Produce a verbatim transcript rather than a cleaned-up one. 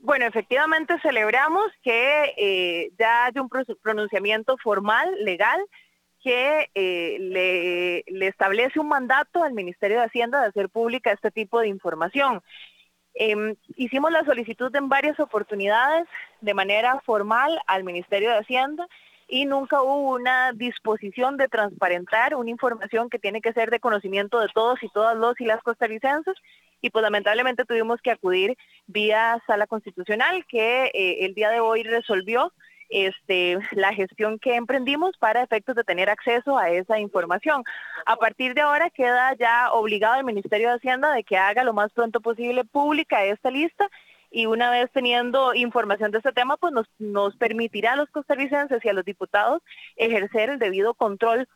Bueno, efectivamente celebramos que eh, ya hay un pronunciamiento formal, legal, que eh, le, le establece un mandato al Ministerio de Hacienda de hacer pública este tipo de información. Eh, hicimos la solicitud en varias oportunidades de manera formal al Ministerio de Hacienda y nunca hubo una disposición de transparentar una información que tiene que ser de conocimiento de todos y todas los y las costarricenses, y pues lamentablemente tuvimos que acudir vía Sala Constitucional, que eh, el día de hoy resolvió este, la gestión que emprendimos para efectos de tener acceso a esa información. A partir de ahora queda ya obligado el Ministerio de Hacienda de que haga lo más pronto posible pública esta lista, y una vez teniendo información de este tema, pues nos, nos permitirá a los costarricenses y a los diputados ejercer el debido control